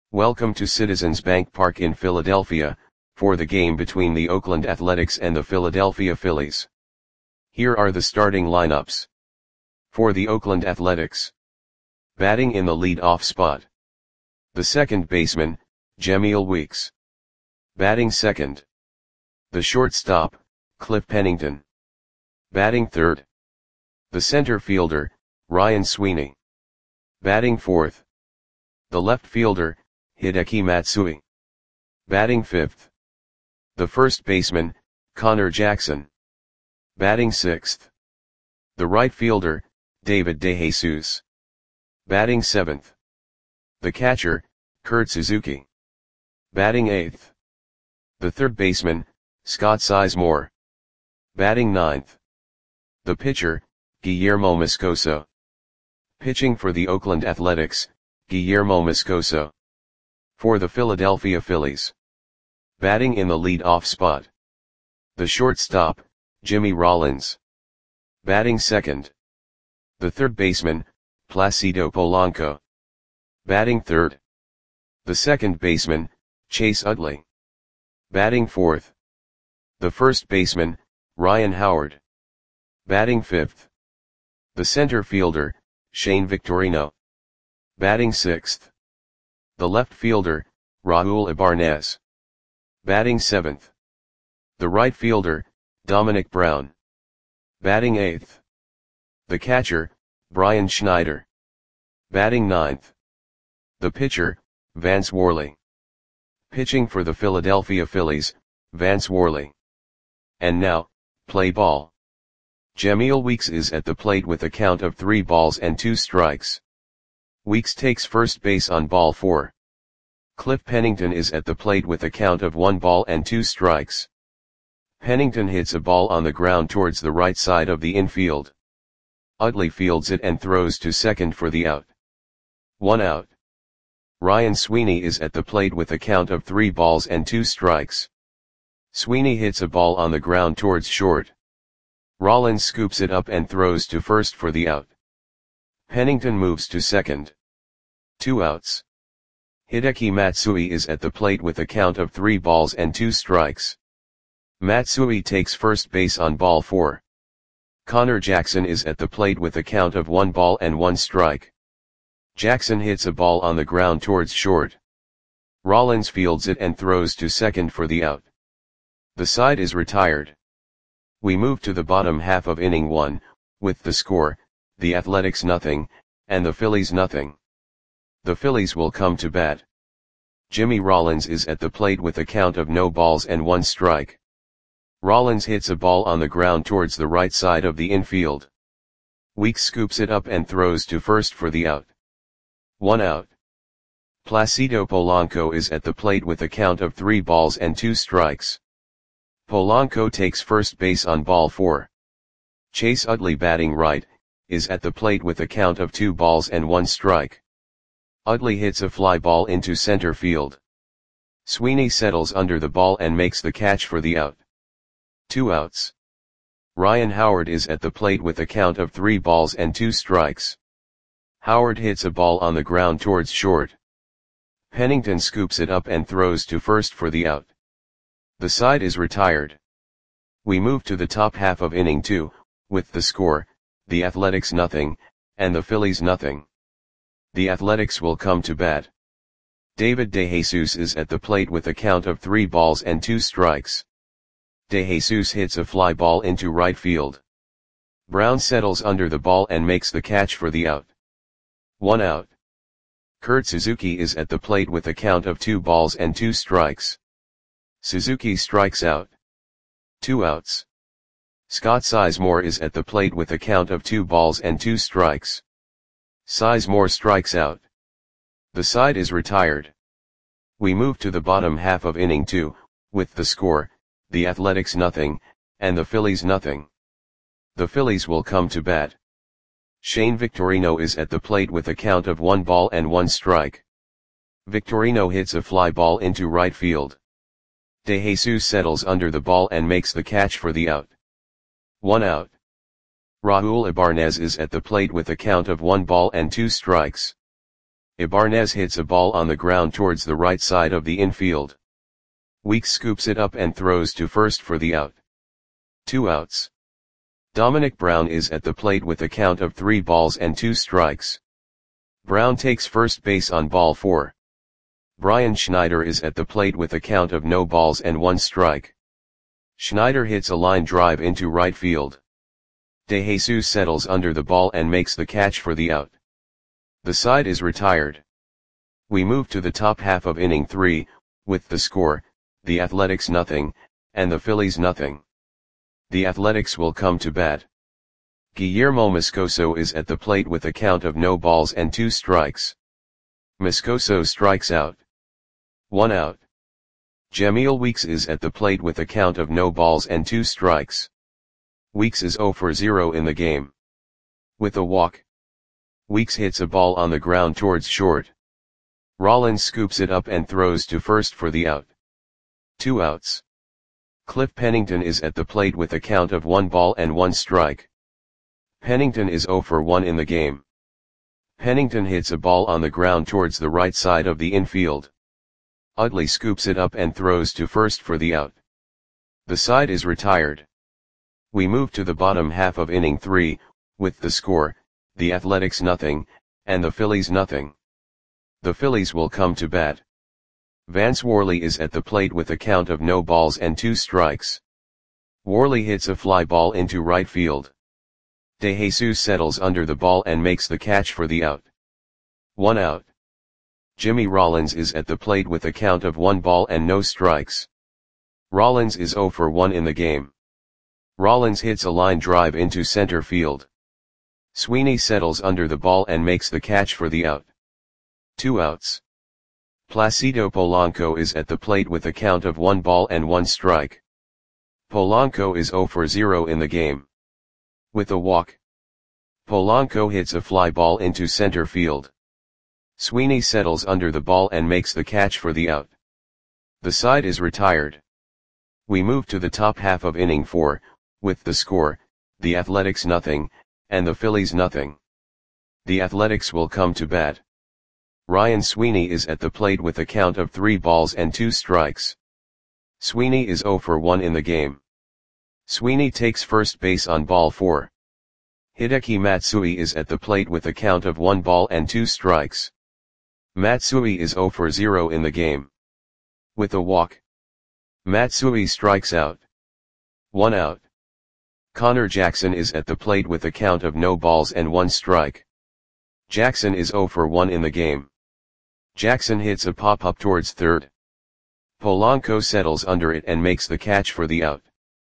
Welcome to Citizens Bank Park in Philadelphia, for the game between the Oakland Athletics and the Philadelphia Phillies. Here are the starting lineups. For the Oakland Athletics. Batting in the lead-off spot. The second baseman, Jemile Weeks. Batting second. The shortstop, Cliff Pennington. Batting third. The center fielder, Ryan Sweeney. Batting fourth. The left fielder, Hideki Matsui. Batting fifth. The first baseman, Connor Jackson. Batting sixth. The right fielder, David DeJesus. Batting seventh. The catcher, Kurt Suzuki. Batting eighth. The third baseman, Scott Sizemore. Batting ninth. The pitcher, Guillermo Moscoso. Pitching for the Oakland Athletics, Guillermo Moscoso. For the Philadelphia Phillies. Batting in the lead-off spot. The shortstop, Jimmy Rollins. Batting second. The third baseman, Placido Polanco. Batting third. The second baseman, Chase Utley. Batting fourth. The first baseman, Ryan Howard. Batting fifth. The center fielder, Shane Victorino. Batting sixth. The left fielder, Raul Ibanez. Batting seventh. The right fielder, Dominic Brown. Batting eighth. The catcher, Brian Schneider. Batting ninth. The pitcher, Vance Worley. Pitching for the Philadelphia Phillies, Vance Worley. And now, play ball. Jemile Weeks is at the plate with a count of 3 balls and 2 strikes. Weeks takes first base on ball 4. Cliff Pennington is at the plate with a count of 1 ball and 2 strikes. Pennington hits a ball on the ground towards the right side of the infield. Utley fields it and throws to second for the out. 1 out. Ryan Sweeney is at the plate with a count of 3 balls and 2 strikes. Sweeney hits a ball on the ground towards short. Rollins scoops it up and throws to first for the out. Pennington moves to second. 2 outs. Hideki Matsui is at the plate with a count of 3 balls and 2 strikes. Matsui takes first base on ball 4. Connor Jackson is at the plate with a count of 1 ball and 1 strike. Jackson hits a ball on the ground towards short. Rollins fields it and throws to second for the out. The side is retired. We move to the bottom half of inning 1, with the score, the Athletics 0, and the Phillies 0. The Phillies will come to bat. Jimmy Rollins is at the plate with a count of no balls and 1 strike. Rollins hits a ball on the ground towards the right side of the infield. Weeks scoops it up and throws to first for the out. 1 out. Placido Polanco is at the plate with a count of 3 balls and 2 strikes. Polanco takes first base on ball 4. Chase Utley, batting right, is at the plate with a count of 2 balls and 1 strike. Utley hits a fly ball into center field. Sweeney settles under the ball and makes the catch for the out. 2 outs. Ryan Howard is at the plate with a count of 3 balls and 2 strikes. Howard hits a ball on the ground towards short. Pennington scoops it up and throws to first for the out. The side is retired. We move to the top half of inning 2, with the score, the Athletics 0, and the Phillies 0. The Athletics will come to bat. David DeJesus is at the plate with a count of 3 balls and 2 strikes. DeJesus hits a fly ball into right field. Brown settles under the ball and makes the catch for the out. 1 out. Kurt Suzuki is at the plate with a count of 2 balls and 2 strikes. Suzuki strikes out. 2 outs. Scott Sizemore is at the plate with a count of 2 balls and 2 strikes. Sizemore strikes out. The side is retired. We move to the bottom half of inning 2, with the score, the Athletics 0, and the Phillies 0. The Phillies will come to bat. Shane Victorino is at the plate with a count of 1 ball and 1 strike. Victorino hits a fly ball into right field. DeJesus settles under the ball and makes the catch for the out. 1 out. Raul Ibanez is at the plate with a count of 1 ball and 2 strikes. Ibarnez hits a ball on the ground towards the right side of the infield. Weeks scoops it up and throws to first for the out. 2 outs. Dominic Brown is at the plate with a count of 3 balls and 2 strikes. Brown takes first base on ball 4. Brian Schneider is at the plate with a count of no balls and 1 strike. Schneider hits a line drive into right field. De Jesus settles under the ball and makes the catch for the out. The side is retired. We move to the top half of inning 3, with the score, the Athletics nothing, and the Phillies nothing. The Athletics will come to bat. Guillermo Moscoso is at the plate with a count of no balls and 2 strikes. Moscoso strikes out. 1 out. Jamil Weeks is at the plate with a count of no balls and 2 strikes. Weeks is 0 for 0 in the game. With a walk. Weeks hits a ball on the ground towards short. Rollins scoops it up and throws to first for the out. 2 outs. Cliff Pennington is at the plate with a count of 1 ball and 1 strike. Pennington is 0 for 1 in the game. Pennington hits a ball on the ground towards the right side of the infield. Utley scoops it up and throws to first for the out. The side is retired. We move to the bottom half of inning 3, with the score, the Athletics nothing, and the Phillies nothing. The Phillies will come to bat. Vance Worley is at the plate with a count of no balls and 2 strikes. Worley hits a fly ball into right field. De Jesus settles under the ball and makes the catch for the out. 1 out. Jimmy Rollins is at the plate with a count of 1 ball and no strikes. Rollins is 0 for 1 in the game. Rollins hits a line drive into center field. Sweeney settles under the ball and makes the catch for the out. 2 outs. Placido Polanco is at the plate with a count of 1 ball and 1 strike. Polanco is 0 for 0 in the game. With a walk. Polanco hits a fly ball into center field. Sweeney settles under the ball and makes the catch for the out. The side is retired. We move to the top half of inning 4, with the score, the Athletics nothing, and the Phillies nothing. The Athletics will come to bat. Ryan Sweeney is at the plate with a count of 3 balls and 2 strikes. Sweeney is 0 for 1 in the game. Sweeney takes first base on ball 4. Hideki Matsui is at the plate with a count of 1 ball and 2 strikes. Matsui is 0 for 0 in the game. With a walk. Matsui strikes out. 1 out. Connor Jackson is at the plate with a count of no balls and 1 strike. Jackson is 0 for 1 in the game. Jackson hits a pop-up towards third. Polanco settles under it and makes the catch for the out.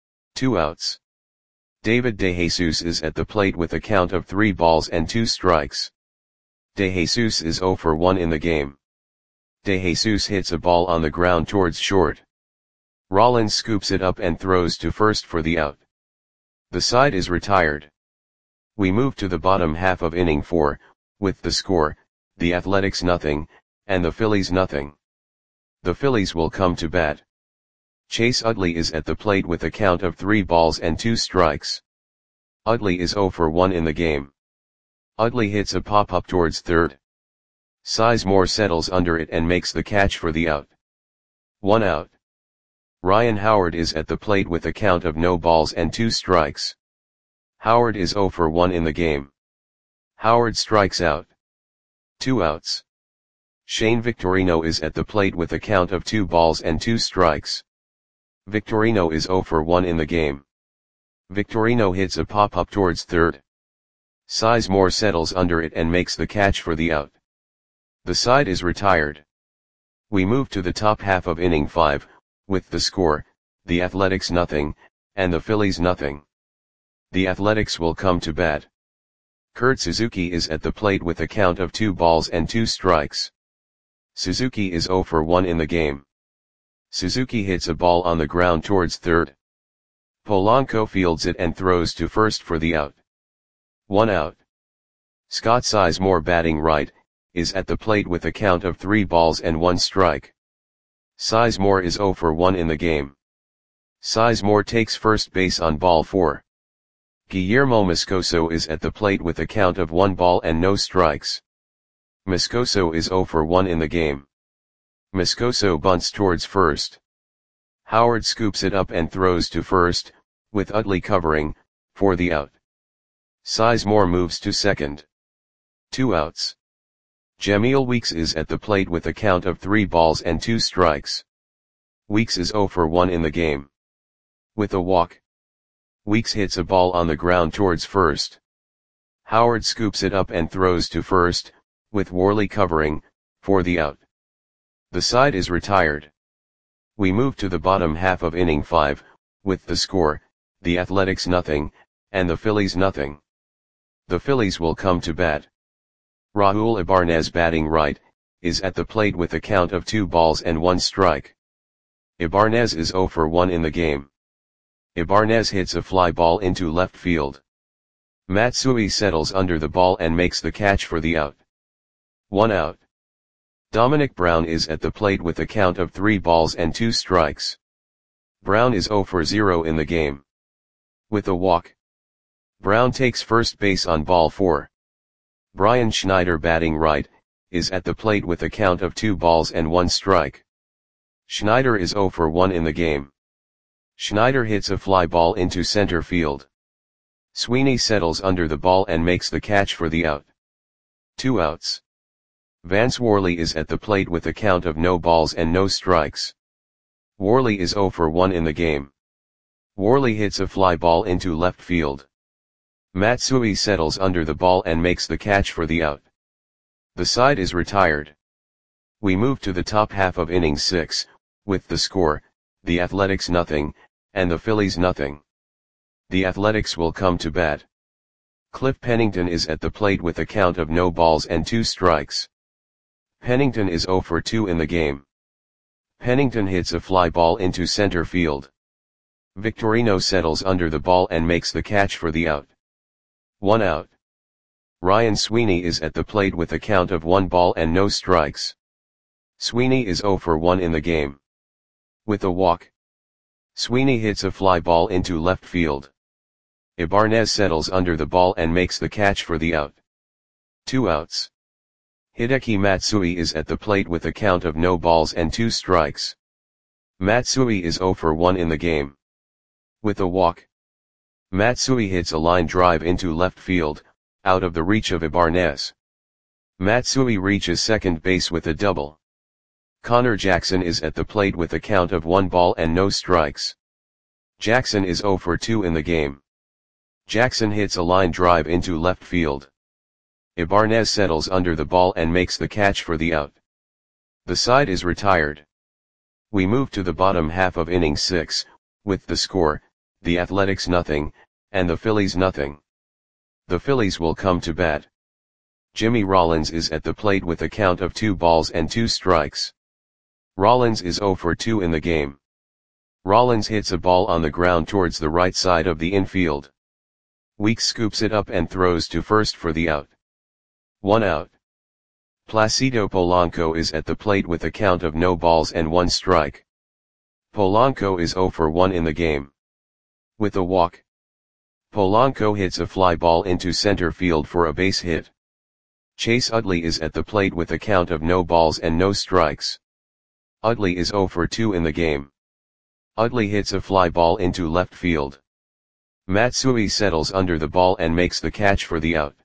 2 outs. David De Jesus is at the plate with a count of 3 balls and 2 strikes. De Jesus is 0 for 1 in the game. De Jesus hits a ball on the ground towards short. Rollins scoops it up and throws to first for the out. The side is retired. We move to the bottom half of inning 4, with the score, the Athletics nothing, and the Phillies nothing. The Phillies will come to bat. Chase Utley is at the plate with a count of 3 balls and 2 strikes. Utley is 0 for 1 in the game. Utley hits a pop-up towards third. Sizemore settles under it and makes the catch for the out. 1 out. Ryan Howard is at the plate with a count of no balls and 2 strikes. Howard is 0 for 1 in the game. Howard strikes out. 2 outs. Shane Victorino is at the plate with a count of 2 balls and 2 strikes. Victorino is 0 for 1 in the game. Victorino hits a pop-up towards third. Sizemore settles under it and makes the catch for the out. The side is retired. We move to the top half of inning 5, with the score, the Athletics nothing, and the Phillies nothing. The Athletics will come to bat. Kurt Suzuki is at the plate with a count of 2 balls and 2 strikes. Suzuki is 0 for 1 in the game. Suzuki hits a ball on the ground towards third. Polanco fields it and throws to first for the out. 1 out. Scott Sizemore, batting right, is at the plate with a count of 3 balls and 1 strike. Sizemore is 0 for 1 in the game. Sizemore takes first base on ball 4. Guillermo Moscoso is at the plate with a count of 1 ball and no strikes. Moscoso is 0 for 1 in the game. Moscoso bunts towards first. Howard scoops it up and throws to first, with Utley covering, for the out. Sizemore moves to second. 2 outs. Jemil Weeks is at the plate with a count of 3 balls and 2 strikes. Weeks is 0 for 1 in the game. With a walk. Weeks hits a ball on the ground towards first. Howard scoops it up and throws to first, with Worley covering, for the out. The side is retired. We move to the bottom half of inning 5, with the score, the Athletics nothing, and the Phillies nothing. The Phillies will come to bat. Raul Ibanez batting right, is at the plate with a count of 2 balls and 1 strike. Ibanez is 0 for 1 in the game. Ibanez hits a fly ball into left field. Matsui settles under the ball and makes the catch for the out. 1 out. Dominic Brown is at the plate with a count of 3 balls and 2 strikes. Brown is 0 for 0 in the game. With a walk. Brown takes first base on ball 4. Brian Schneider batting right, is at the plate with a count of 2 balls and 1 strike. Schneider is 0 for 1 in the game. Schneider hits a fly ball into center field. Sweeney settles under the ball and makes the catch for the out. 2 outs. Vance Worley is at the plate with a count of no balls and no strikes. Worley is 0 for 1 in the game. Worley hits a fly ball into left field. Matsui settles under the ball and makes the catch for the out. The side is retired. We move to the top half of inning 6, with the score, the Athletics nothing, and the Phillies nothing. The Athletics will come to bat. Cliff Pennington is at the plate with a count of no balls and 2 strikes. Pennington is 0 for 2 in the game. Pennington hits a fly ball into center field. Victorino settles under the ball and makes the catch for the out. 1 out. Ryan Sweeney is at the plate with a count of 1 ball and no strikes. Sweeney is 0 for 1 in the game. With a walk. Sweeney hits a fly ball into left field. Ibanez settles under the ball and makes the catch for the out. 2 outs. Hideki Matsui is at the plate with a count of no balls and 2 strikes. Matsui is 0 for 1 in the game. With a walk. Matsui hits a line drive into left field, out of the reach of Ibanez. Matsui reaches second base with a double. Connor Jackson is at the plate with a count of 1 ball and no strikes. Jackson is 0 for 2 in the game. Jackson hits a line drive into left field. Ibanez settles under the ball and makes the catch for the out. The side is retired. We move to the bottom half of inning 6, with the score, the Athletics nothing, and the Phillies nothing. The Phillies will come to bat. Jimmy Rollins is at the plate with a count of 2 balls and 2 strikes. Rollins is 0 for 2 in the game. Rollins hits a ball on the ground towards the right side of the infield. Weeks scoops it up and throws to first for the out. 1 out. Placido Polanco is at the plate with a count of no balls and 1 strike. Polanco is 0 for 1 in the game. With a walk. Polanco hits a fly ball into center field for a base hit. Chase Utley is at the plate with a count of no balls and no strikes. Utley is 0 for 2 in the game. Utley hits a fly ball into left field. Matsui settles under the ball and makes the catch for the out.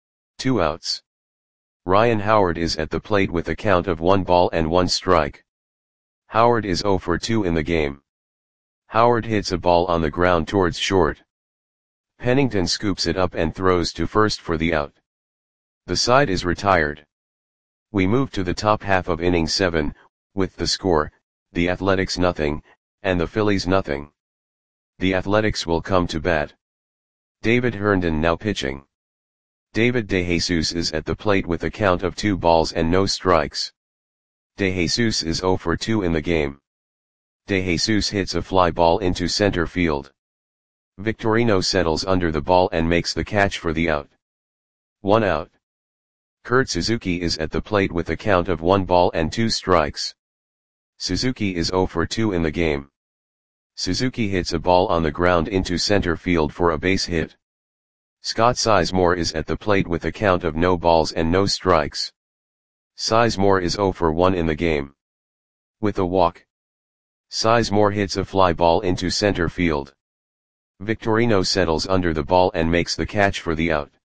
2 outs. Ryan Howard is at the plate with a count of 1 ball and 1 strike. Howard is 0 for 2 in the game. Howard hits a ball on the ground towards short. Pennington scoops it up and throws to first for the out. The side is retired. We move to the top half of inning 7, with the score, the Athletics nothing, and the Phillies nothing. The Athletics will come to bat. David Herndon now pitching. David DeJesus is at the plate with a count of 2 balls and no strikes. DeJesus is 0 for 2 in the game. DeJesus hits a fly ball into center field. Victorino settles under the ball and makes the catch for the out. 1 out. Kurt Suzuki is at the plate with a count of 1 ball and 2 strikes. Suzuki is 0 for 2 in the game. Suzuki hits a ball on the ground into center field for a base hit. Scott Sizemore is at the plate with a count of no balls and no strikes. Sizemore is 0 for 1 in the game. With a walk, Sizemore hits a fly ball into center field. Victorino settles under the ball and makes the catch for the out.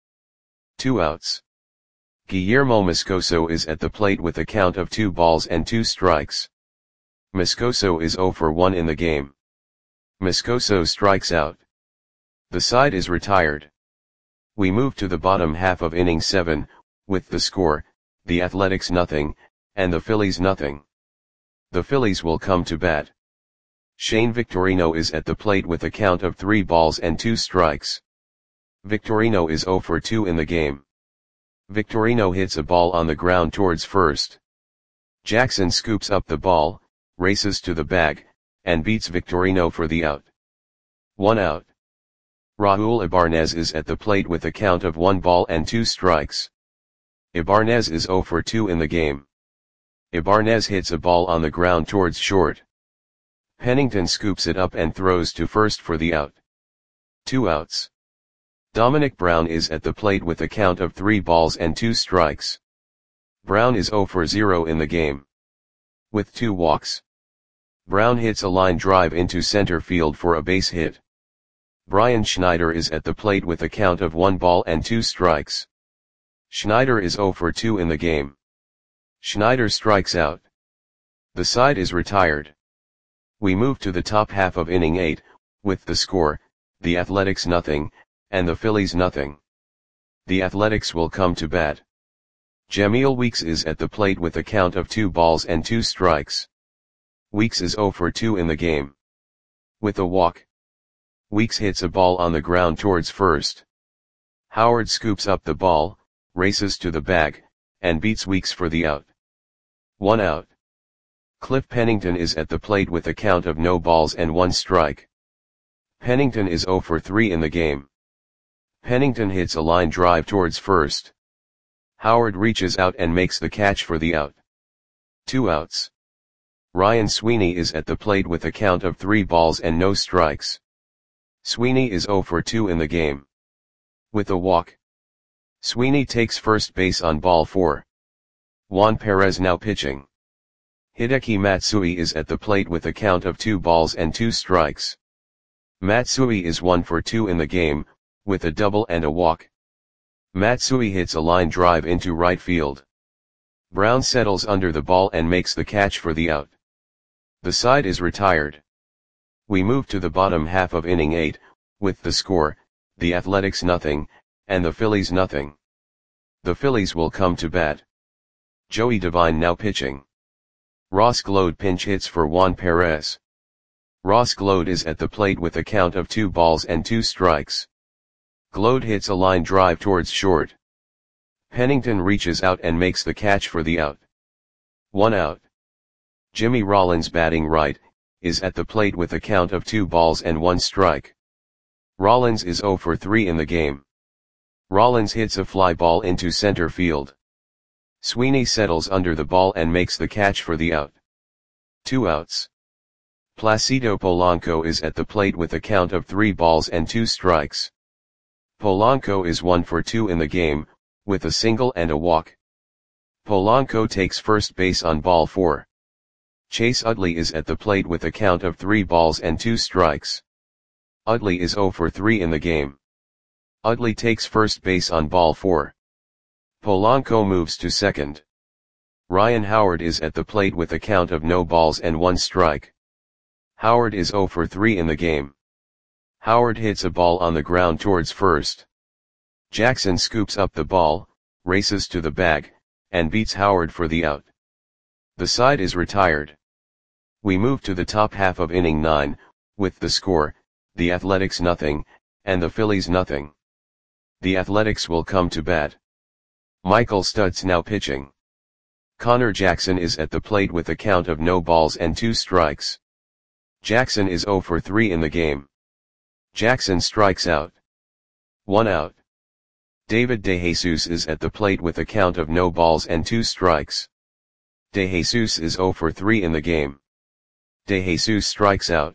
2 outs. Guillermo Moscoso is at the plate with a count of 2 balls and 2 strikes. Moscoso is 0 for 1 in the game. Moscoso strikes out. The side is retired. We move to the bottom half of inning 7, with the score, the Athletics nothing, and the Phillies nothing. The Phillies will come to bat. Shane Victorino is at the plate with a count of 3 balls and 2 strikes. Victorino is 0 for 2 in the game. Victorino hits a ball on the ground towards first. Jackson scoops up the ball, races to the bag, and beats Victorino for the out. 1 out. Raul Ibanez is at the plate with a count of 1 ball and 2 strikes. Ibanez is 0 for 2 in the game. Ibanez hits a ball on the ground towards short. Pennington scoops it up and throws to first for the out. 2 outs. Dominic Brown is at the plate with a count of 3 balls and 2 strikes. Brown is 0 for 0 in the game. With 2 walks, Brown hits a line drive into center field for a base hit. Brian Schneider is at the plate with a count of 1 ball and 2 strikes. Schneider is 0 for 2 in the game. Schneider strikes out. The side is retired. We move to the top half of inning 8, with the score, the Athletics nothing, and the Phillies nothing. The Athletics will come to bat. Jamil Weeks is at the plate with a count of 2 balls and 2 strikes. Weeks is 0 for 2 in the game. With a walk, Weeks hits a ball on the ground towards first. Howard scoops up the ball, races to the bag, and beats Weeks for the out. 1 out. Cliff Pennington is at the plate with a count of no balls and 1 strike. Pennington is 0 for 3 in the game. Pennington hits a line drive towards first. Howard reaches out and makes the catch for the out. 2 outs. Ryan Sweeney is at the plate with a count of 3 balls and no strikes. Sweeney is 0 for 2 in the game. With a walk, Sweeney takes first base on ball 4. Juan Perez now pitching. Hideki Matsui is at the plate with a count of 2 balls and 2 strikes. Matsui is 1 for 2 in the game, with a double and a walk. Matsui hits a line drive into right field. Brown settles under the ball and makes the catch for the out. The side is retired. We move to the bottom half of inning 8, with the score, the Athletics nothing, and the Phillies nothing. The Phillies will come to bat. Joey Devine now pitching. Ross Glode pinch hits for Juan Perez. Ross Glode is at the plate with a count of 2 balls and 2 strikes. Glode hits a line drive towards short. Pennington reaches out and makes the catch for the out. 1 out. Jimmy Rollins batting right, is at the plate with a count of 2 balls and 1 strike. Rollins is 0 for 3 in the game. Rollins hits a fly ball into center field. Sweeney settles under the ball and makes the catch for the out. 2 outs. Placido Polanco is at the plate with a count of 3 balls and 2 strikes. Polanco is 1 for 2 in the game, with a single and a walk. Polanco takes first base on ball 4. Chase Utley is at the plate with a count of 3 balls and 2 strikes. Utley is 0 for 3 in the game. Utley takes first base on ball 4. Polanco moves to second. Ryan Howard is at the plate with a count of no balls and 1 strike. Howard is 0 for 3 in the game. Howard hits a ball on the ground towards first. Jackson scoops up the ball, races to the bag, and beats Howard for the out. The side is retired. We move to the top half of inning 9, with the score, the Athletics nothing, and the Phillies nothing. The Athletics will come to bat. Michael Stutz now pitching. Connor Jackson is at the plate with a count of no balls and 2 strikes. Jackson is 0 for 3 in the game. Jackson strikes out. 1 out. David DeJesus is at the plate with a count of no balls and 2 strikes. DeJesus is 0 for 3 in the game. DeJesus strikes out.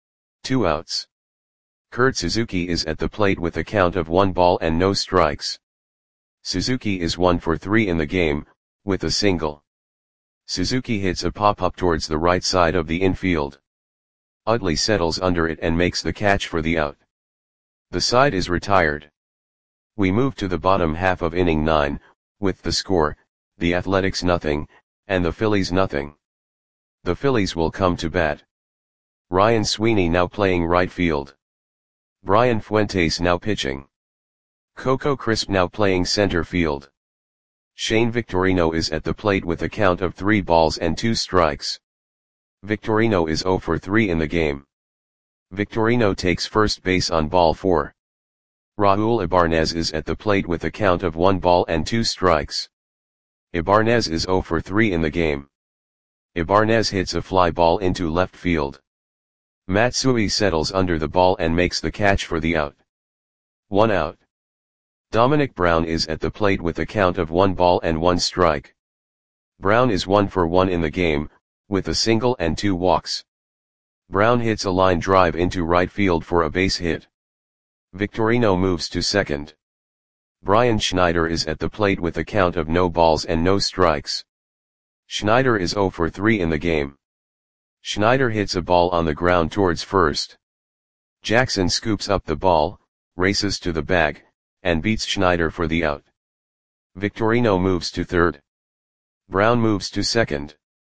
2 outs. Kurt Suzuki is at the plate with a count of 1 ball and no strikes. Suzuki is 1 for 3 in the game, with a single. Suzuki hits a pop-up towards the right side of the infield. Utley settles under it and makes the catch for the out. The side is retired. We move to the bottom half of inning 9, with the score, the Athletics nothing, and the Phillies nothing. The Phillies will come to bat. Ryan Sweeney now playing right field. Brian Fuentes now pitching. Coco Crisp now playing center field. Shane Victorino is at the plate with a count of 3 balls and 2 strikes. Victorino is 0 for 3 in the game. Victorino takes first base on ball 4. Raul Ibanez is at the plate with a count of 1 ball and 2 strikes. Ibanez is 0 for 3 in the game. Ibanez hits a fly ball into left field. Matsui settles under the ball and makes the catch for the out. 1 out. Dominic Brown is at the plate with a count of 1 ball and 1 strike. Brown is 1 for 1 in the game, with a single and 2 walks. Brown hits a line drive into right field for a base hit. Victorino moves to second. Brian Schneider is at the plate with a count of no balls and no strikes. Schneider is 0 for 3 in the game. Schneider hits a ball on the ground towards first. Jackson scoops up the ball, races to the bag, and beats Schneider for the out. Victorino moves to third. Brown moves to second.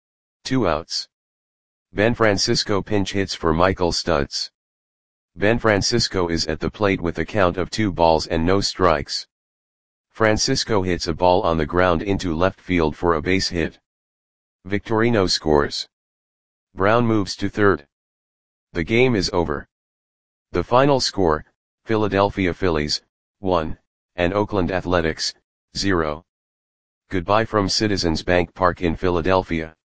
2 outs. Ben Francisco pinch hits for Michael Stutz. Ben Francisco is at the plate with a count of 2 balls and no strikes. Francisco hits a ball on the ground into left field for a base hit. Victorino scores. Brown moves to third. The game is over. The final score, Philadelphia Phillies, 1, and Oakland Athletics, 0. Goodbye from Citizens Bank Park in Philadelphia.